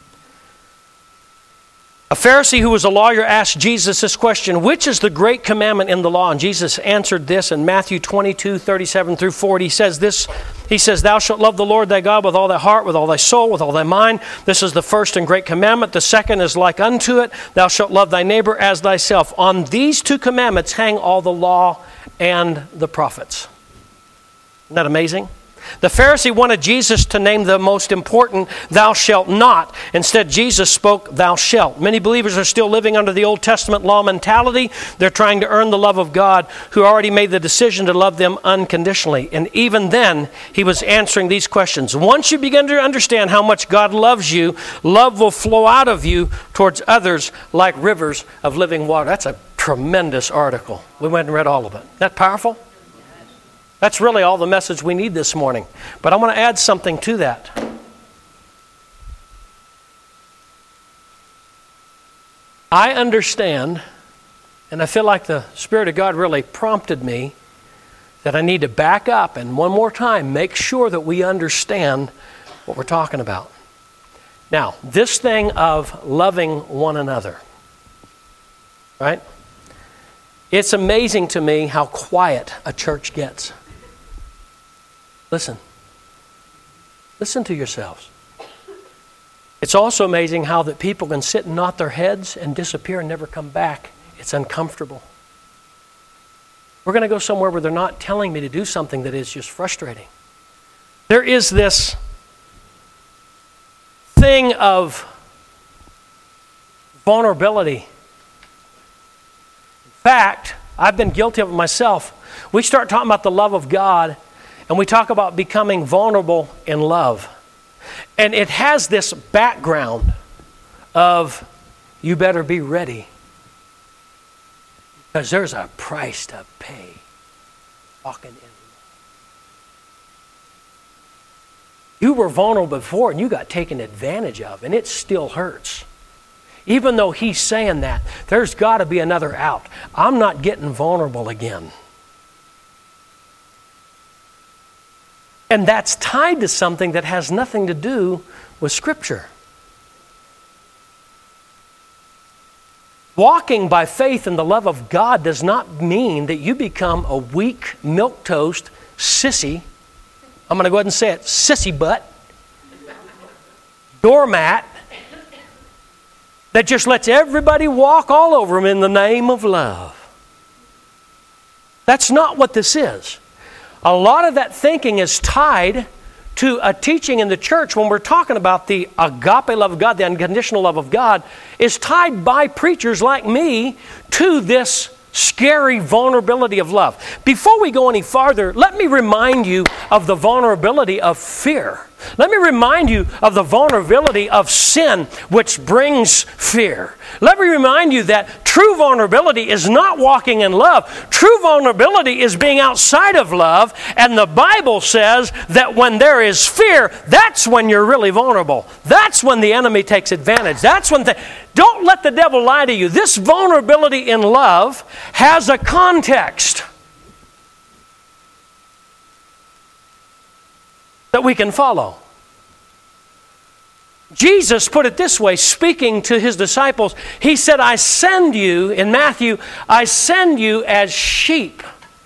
A Pharisee who was a lawyer asked Jesus this question, which is the great commandment in the law? And Jesus answered this in Matthew twenty-two, thirty-seven through forty. He says this, he says, "Thou shalt love the Lord thy God with all thy heart, with all thy soul, with all thy mind. This is the first and great commandment. The second is like unto it. Thou shalt love thy neighbor as thyself. On these two commandments hang all the law and the prophets." Isn't that amazing? The Pharisee wanted Jesus to name the most important, "thou shalt not." Instead, Jesus spoke, "thou shalt." Many believers are still living under the Old Testament law mentality. They're trying to earn the love of God, who already made the decision to love them unconditionally. And even then, He was answering these questions. Once you begin to understand how much God loves you, love will flow out of you towards others like rivers of living water. That's a tremendous article. We went and read all of it. Isn't that powerful? That's really all the message we need this morning. But I want to add something to that. I understand, and I feel like the Spirit of God really prompted me, that I need to back up and one more time make sure that we understand what we're talking about. Now, this thing of loving one another, right? It's amazing to me how quiet a church gets. Listen. Listen to yourselves. It's also amazing how that people can sit and nod their heads and disappear and never come back. It's uncomfortable. We're going to go somewhere where they're not telling me to do something that is just frustrating. There is this thing of vulnerability. In fact, I've been guilty of it myself. We start talking about the love of God, and we talk about becoming vulnerable in love. And it has this background of, you better be ready, because there's a price to pay walking in love. You were vulnerable before and you got taken advantage of, and it still hurts. Even though He's saying that, there's got to be another out. I'm not getting vulnerable again. And that's tied to something that has nothing to do with Scripture. Walking by faith in the love of God does not mean that you become a weak milquetoast sissy I'm going to go ahead and say it, sissy butt, doormat, that just lets everybody walk all over him in the name of love. That's not what this is. A lot of that thinking is tied to a teaching in the church when we're talking about the agape love of God, the unconditional love of God, is tied by preachers like me to this scary vulnerability of love. Before we go any farther, let me remind you of the vulnerability of fear. Let me remind you of the vulnerability of sin, which brings fear. Let me remind you that true vulnerability is not walking in love. True vulnerability is being outside of love, and the Bible says that when there is fear, that's when you're really vulnerable. That's when the enemy takes advantage. That's when the... Don't let the devil lie to you. This vulnerability in love has a context that we can follow. Jesus put it this way, speaking to his disciples. He said, I send you, in Matthew, I send you as sheep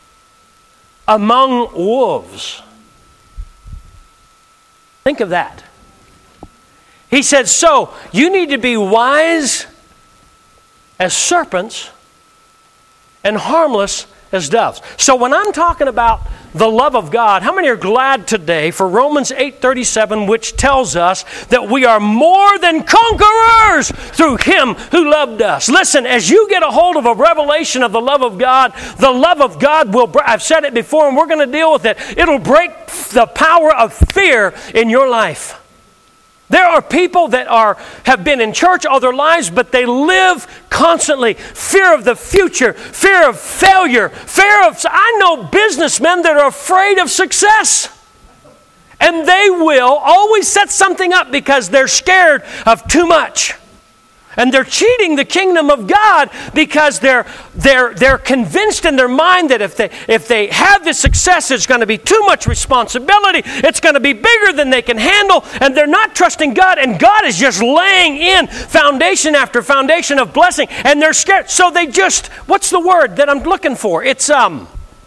among wolves. Think of that. He said, so you need to be wise as serpents and harmless as doves. So when I'm talking about the love of God, how many are glad today for Romans eight thirty-seven, which tells us that we are more than conquerors through Him who loved us? Listen, as you get a hold of a revelation of the love of God, the love of God will, I've said it before and we're going to deal with it, it'll break the power of fear in your life. There are people that are have been in church all their lives, but they live constantly. Fear of the future, fear of failure, fear of... I know businessmen that are afraid of success. And they will always set something up because they're scared of too much. And they're cheating the kingdom of God because they're they're they're convinced in their mind that if they if they have this success, it's going to be too much responsibility. It's going to be bigger than they can handle, and they're not trusting God. And God is just laying in foundation after foundation of blessing, and they're scared. So they just what's the word that I'm looking for? It's um.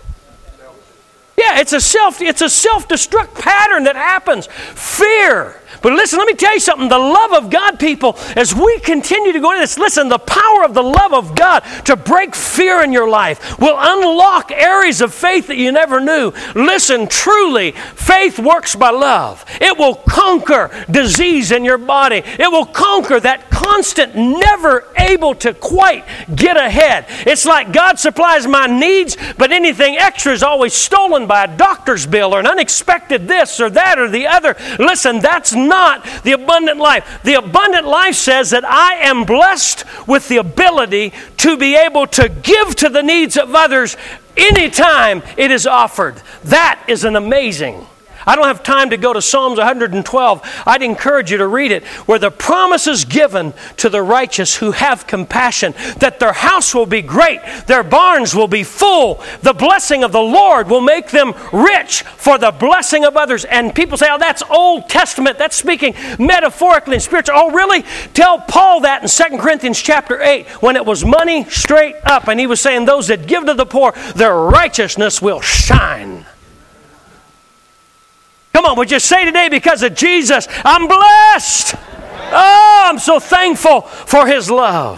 Yeah, it's a self it's a self-destruct pattern that happens. Fear. But listen, let me tell you something. The love of God, people, as we continue to go into this, listen, the power of the love of God to break fear in your life will unlock areas of faith that you never knew. Listen, truly, faith works by love. It will conquer disease in your body. It will conquer that constant, never able to quite get ahead. It's like God supplies my needs, but anything extra is always stolen by a doctor's bill or an unexpected this or that or the other. Listen, that's not Not the abundant life. The abundant life says that I am blessed with the ability to be able to give to the needs of others anytime it is offered. That is an amazing. I don't have time to go to Psalms one hundred twelve. I'd encourage you to read it, where the promise is given to the righteous who have compassion, that their house will be great, their barns will be full, the blessing of the Lord will make them rich for the blessing of others. And people say, oh, that's Old Testament, that's speaking metaphorically and spiritually. Oh, really? Tell Paul that in Second Corinthians chapter eight, when it was money straight up, and he was saying, those that give to the poor, their righteousness will shine. Come on, would you say today, because of Jesus, I'm blessed. Oh, I'm so thankful for His love.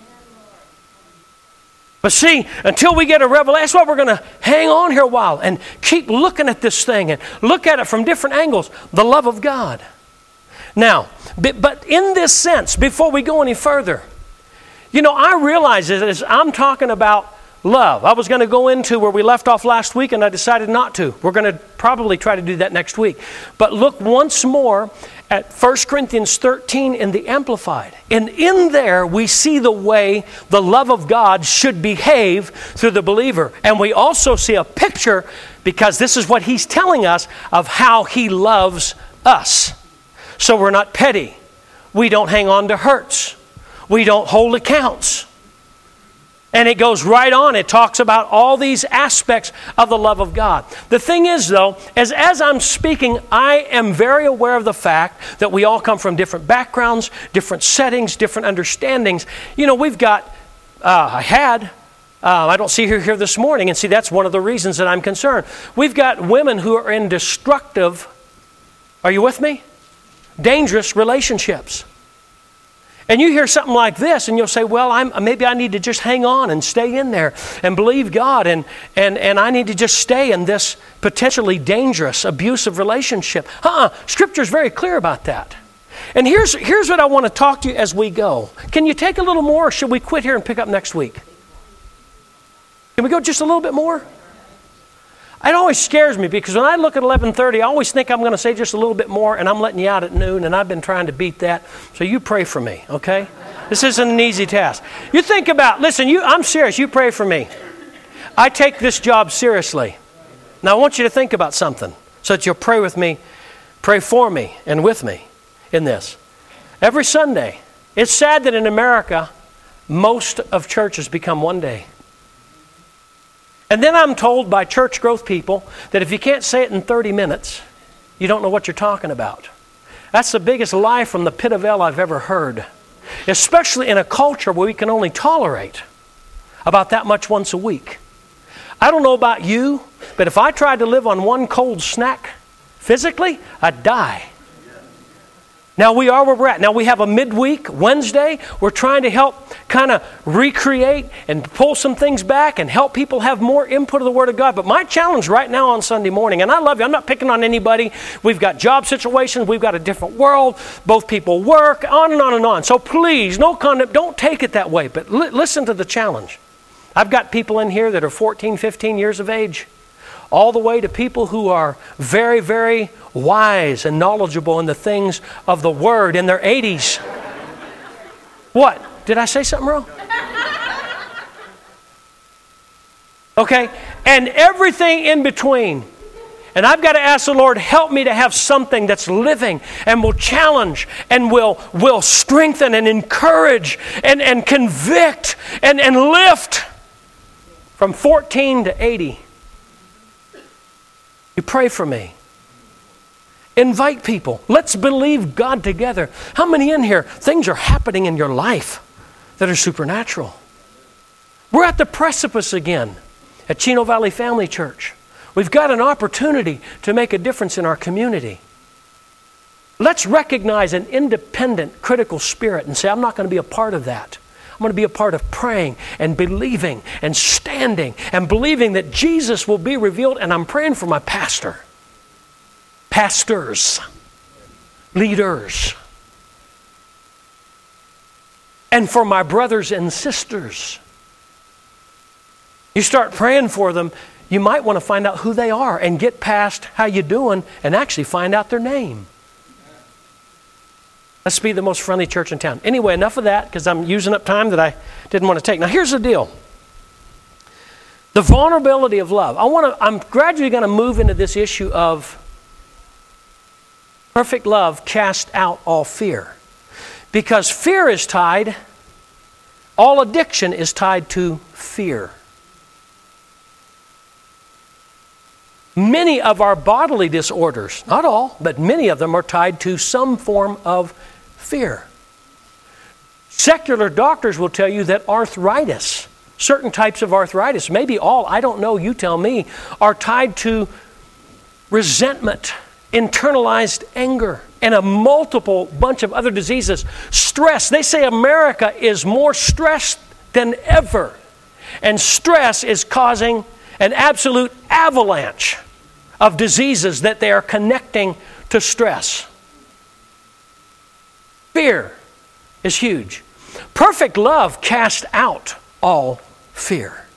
But see, until we get a revelation, that's why we're going to hang on here a while and keep looking at this thing and look at it from different angles. The love of God. Now, but in this sense, before we go any further, you know, I realize that as I'm talking about love. I was going to go into where we left off last week, and I decided not to. We're going to probably try to do that next week. But look once more at First Corinthians thirteen in the Amplified. And in there, we see the way the love of God should behave through the believer. And we also see a picture, because this is what he's telling us, of how He loves us. So we're not petty. We don't hang on to hurts. We don't hold accounts. And it goes right on. It talks about all these aspects of the love of God. The thing is, though, as, as I'm speaking, I am very aware of the fact that we all come from different backgrounds, different settings, different understandings. You know, we've got, uh, I had Um, I don't see her here this morning, and see, that's one of the reasons that I'm concerned. We've got women who are in destructive, are you with me? Dangerous relationships. And you hear something like this, and you'll say, well, I'm, maybe I need to just hang on and stay in there and believe God, and, and, and I need to just stay in this potentially dangerous, abusive relationship. Uh-uh. Scripture is very clear about that. And here's, here's what I want to talk to you as we go. Can you take a little more, or should we quit here and pick up next week? Can we go just a little bit more? It always scares me, because when I look at eleven thirty, I always think I'm going to say just a little bit more, and I'm letting you out at noon, and I've been trying to beat that. So you pray for me, okay? This isn't an easy task. You think about, listen, you, I'm serious. You pray for me. I take this job seriously. Now I want you to think about something so that you'll pray with me, pray for me and with me in this. Every Sunday, it's sad that in America, most of churches become one day. And then I'm told by church growth people that if you can't say it in thirty minutes, you don't know what you're talking about. That's the biggest lie from the pit of hell I've ever heard. Especially in a culture where we can only tolerate about that much once a week. I don't know about you, but if I tried to live on one cold snack physically, I'd die. Now we are where we're at. Now we have a midweek, Wednesday. We're trying to help kind of recreate and pull some things back and help people have more input of the Word of God. But my challenge right now on Sunday morning, and I love you, I'm not picking on anybody. We've got job situations. We've got a different world. Both people work, on and on and on. So please, no condemn, don't take it that way. But li- listen to the challenge. I've got people in here that are fourteen, fifteen years of age, all the way to people who are very, very wise and knowledgeable in the things of the Word in their eighties. What? Did I say something wrong? Okay? And everything in between. And I've got to ask the Lord, help me to have something that's living and will challenge and will, will strengthen and encourage and, and convict and, and lift from fourteen to eighty. You pray for me. Invite people. Let's believe God together. How many in here, things are happening in your life that are supernatural? We're at the precipice again at Chino Valley Family Church. We've got an opportunity to make a difference in our community. Let's recognize an independent, critical spirit and say, I'm not going to be a part of that. I'm going to be a part of praying and believing and standing and believing that Jesus will be revealed. And I'm praying for my pastor, pastors, leaders, and for my brothers and sisters. You start praying for them, you might want to find out who they are and get past how you doing and actually find out their name. Let's be the most friendly church in town. Anyway, enough of that, because I'm using up time that I didn't want to take. Now, here's the deal. The vulnerability of love. I want to, I'm gradually going to move into this issue of perfect love casts out all fear. Because fear is tied, all addiction is tied to fear. Many of our bodily disorders, not all, but many of them are tied to some form of fear. Secular doctors will tell you that arthritis, certain types of arthritis, maybe all, I don't know, you tell me, are tied to resentment, internalized anger, and a multiple bunch of other diseases. Stress. They say America is more stressed than ever. And stress is causing an absolute avalanche of diseases that they are connecting to stress. Fear is huge. Perfect love casts out all fear.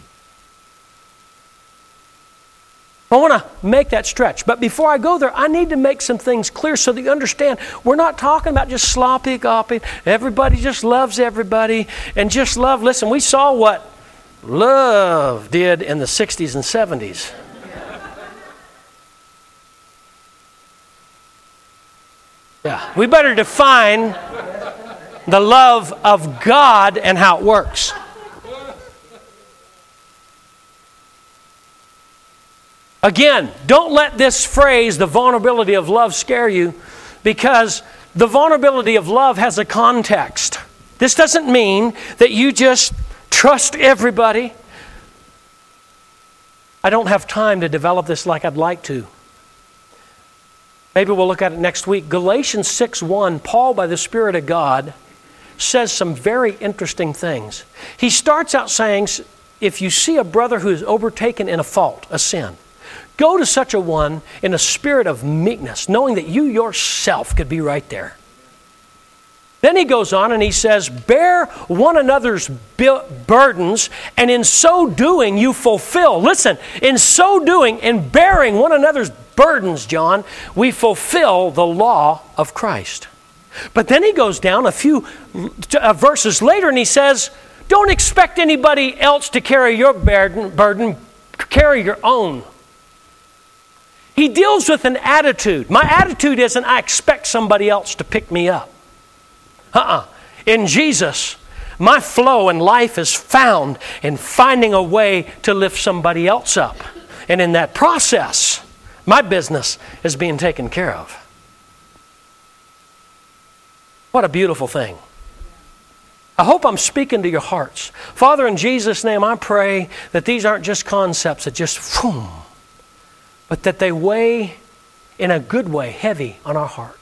I want to make that stretch. But before I go there, I need to make some things clear so that you understand we're not talking about just sloppy gopping. Everybody just loves everybody and just love. Listen, we saw what love did in the sixties and seventies. Yeah, we better define the love of God and how it works. Again, don't let this phrase, the vulnerability of love, scare you, because the vulnerability of love has a context. This doesn't mean that you just trust everybody. I don't have time to develop this like I'd like to. Maybe we'll look at it next week. Galatians six one, Paul, by the Spirit of God, says some very interesting things. He starts out saying, if you see a brother who is overtaken in a fault, a sin, go to such a one in a spirit of meekness, knowing that you yourself could be right there. Then he goes on and he says, bear one another's burdens, and in so doing you fulfill. Listen, in so doing, in bearing one another's burdens, John, we fulfill the law of Christ. But then he goes down a few verses later and he says, don't expect anybody else to carry your burden, burden, carry your own. He deals with an attitude. My attitude isn't I expect somebody else to pick me up. Uh-uh. In Jesus, my flow in life is found in finding a way to lift somebody else up. And in that process, my business is being taken care of. What a beautiful thing. I hope I'm speaking to your hearts. Father, in Jesus' name, I pray that these aren't just concepts that just, boom, but that they weigh in a good way, heavy on our heart.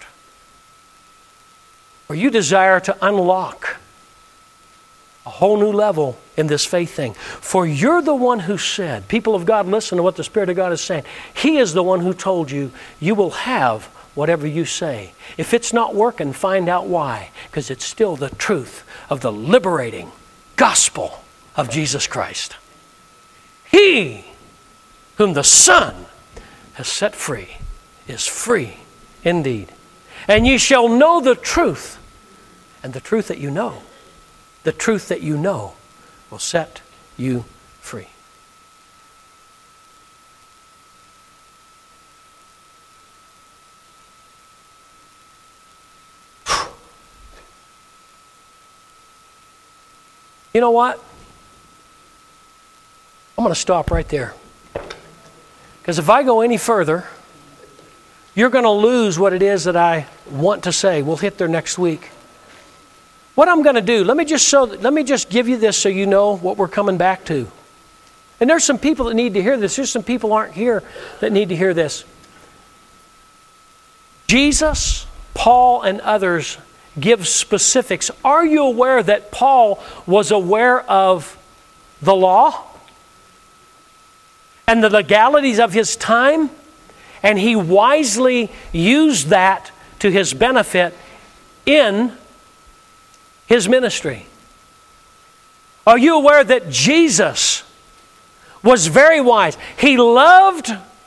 Or you desire to unlock a whole new level in this faith thing. For you're the one who said, people of God, listen to what the Spirit of God is saying. He is the one who told you, you will have whatever you say. If it's not working, find out why. Because it's still the truth of the liberating gospel of Jesus Christ. He whom the Son has set free is free indeed. And ye shall know the truth, and the truth that you know, the truth that you know will set you free. You know what? I'm going to stop right there. Because if I go any further, you're going to lose what it is that I want to say. We'll hit there next week. What I'm going to do, let me just show, let me just give you this so you know what we're coming back to. And there's some people that need to hear this. There's some people who aren't here that need to hear this. Jesus, Paul, and others give specifics. Are you aware that Paul was aware of the law and the legalities of his time? And he wisely used that to his benefit in his ministry. Are you aware that Jesus was very wise? He loved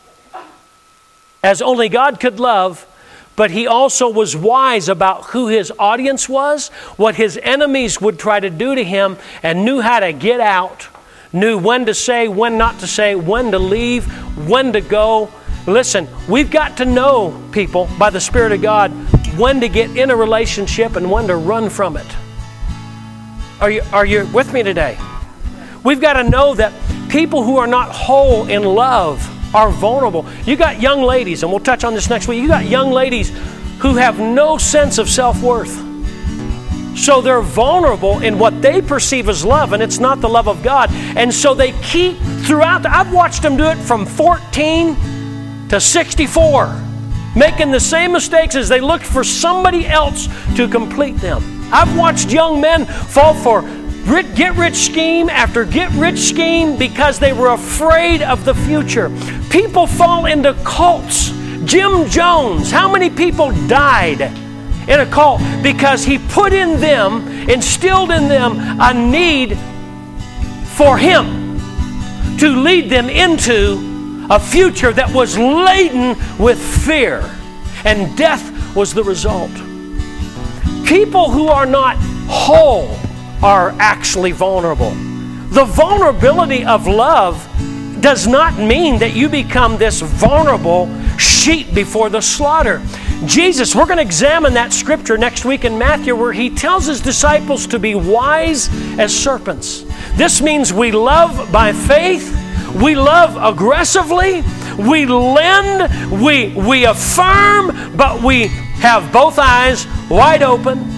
as only God could love, but he also was wise about who his audience was, what his enemies would try to do to him, and knew how to get out, knew when to say, when not to say, when to leave, when to go. Listen, we've got to know, people, by the Spirit of God, when to get in a relationship and when to run from it. Are you, are you with me today? We've got to know that people who are not whole in love are vulnerable. You got young ladies, and we'll touch on this next week, you got young ladies who have no sense of self-worth. So they're vulnerable in what they perceive as love, and it's not the love of God. And so they keep throughout, the, I've watched them do it from fourteen to sixty-four, making the same mistakes as they looked for somebody else to complete them. I've watched young men fall for get-rich scheme after get-rich scheme because they were afraid of the future. People fall into cults. Jim Jones, how many people died in a cult because he put in them, instilled in them a need for him to lead them into a future that was laden with fear, and death was the result. People who are not whole are actually vulnerable. The vulnerability of love does not mean that you become this vulnerable sheep before the slaughter. Jesus, we're going to examine that scripture next week in Matthew where he tells his disciples to be wise as serpents. This means we love by faith, we love aggressively, we lend, we, we affirm, but we have both eyes wide open.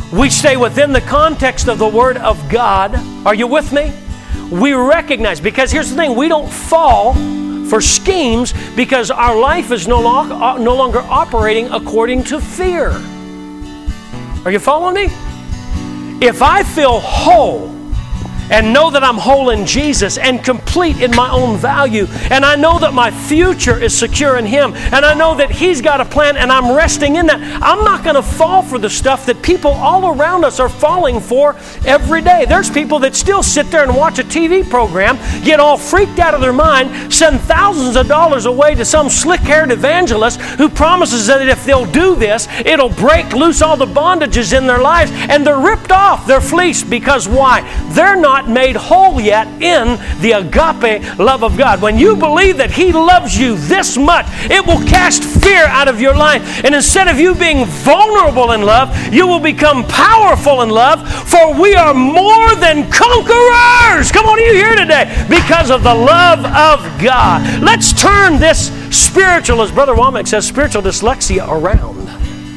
we stay within the context of the Word of God. Are you with me? We recognize, because here's the thing, we don't fall for schemes because our life is no, lo- no longer operating according to fear. Are you following me? If I feel whole and know that I'm whole in Jesus and complete in my own value, and I know that my future is secure in Him, and I know that He's got a plan and I'm resting in that, I'm not going to fall for the stuff that people all around us are falling for every day. There's people that still sit there and watch a T V program, get all freaked out of their mind, send thousands of dollars away to some slick-haired evangelist who promises that if they'll do this, it'll break loose all the bondages in their lives, and they're ripped off, they're fleeced. Because why? They're not made whole yet in the agape love of God. When you believe that He loves you this much, it will cast fear out of your life. And instead of you being vulnerable in love, you will become powerful in love, for we are more than conquerors. Come on, are you here today? Because of the love of God. Let's turn this spiritual, as Brother Womack says, spiritual dyslexia around.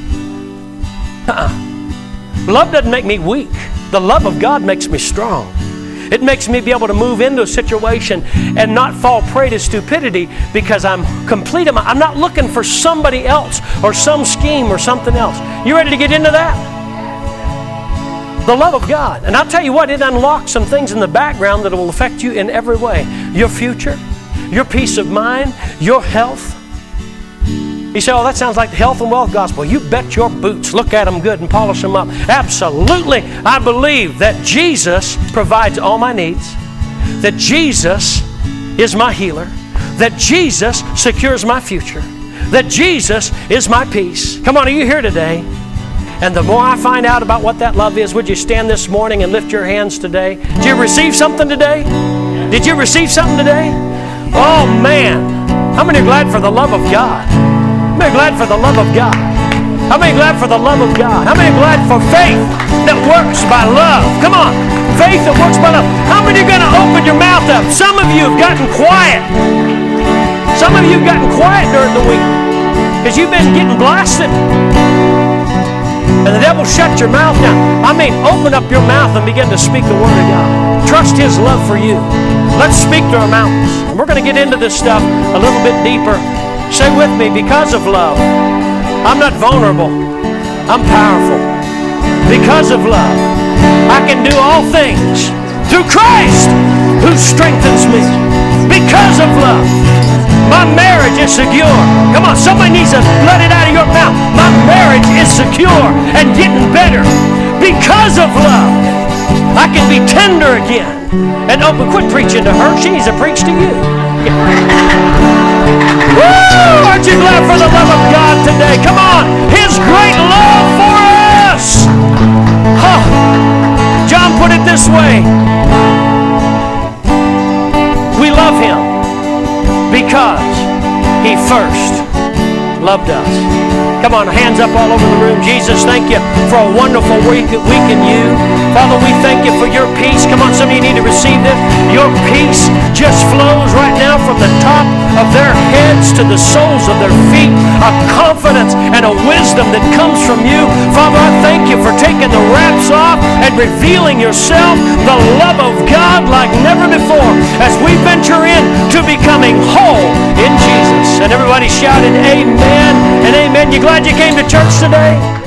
Uh-uh. Love doesn't make me weak. The love of God makes me strong. It makes me be able to move into a situation and not fall prey to stupidity because I'm complete. In my, I'm not looking for somebody else or some scheme or something else. You ready to get into that? The love of God. And I'll tell you what, it unlocks some things in the background that will affect you in every way. Your future, your peace of mind, your health. You say, oh, that sounds like the health and wealth gospel. You bet your boots. Look at them good and polish them up. Absolutely. I believe that Jesus provides all my needs, that Jesus is my healer, that Jesus secures my future, that Jesus is my peace. Come on, are you here today? And the more I find out about what that love is, would you stand this morning and lift your hands today? Did you receive something today? Did you receive something today? Oh, man. How many are glad for the love of God? How many are glad for the love of God? How many are glad for the love of God? How many are glad for faith that works by love? Come on. Faith that works by love. How many are going to open your mouth up? Some of you have gotten quiet. Some of you have gotten quiet during the week because you've been getting blasted. And the devil shut your mouth down. I mean, open up your mouth and begin to speak the Word of God. Trust His love for you. Let's speak to our mountains. And we're going to get into this stuff a little bit deeper. Say with me, because of love, I'm not vulnerable, I'm powerful. Because of love, I can do all things through Christ who strengthens me. Because of love, my marriage is secure. Come on, somebody needs to let it out of your mouth. My marriage is secure and getting better. Because of love, I can be tender again. And open, quit preaching to her. She needs to preach to you. Woo! Aren't you glad for the love of God today? Come on! His great love for us! Huh. John put it this way. We love Him because He first loved us. Come on, hands up all over the room. Jesus, thank you for a wonderful week, week in you. Father, we thank you for your peace. Come on, some of you need to receive this. Your peace just flows right now from the top of their heads to the soles of their feet. A confidence and a wisdom that comes from you. Father, I thank you for taking the wraps off and revealing yourself, the love of God like never before, as we venture in to becoming whole in Jesus. And everybody shouted amen and amen. You glad you came to church tonight?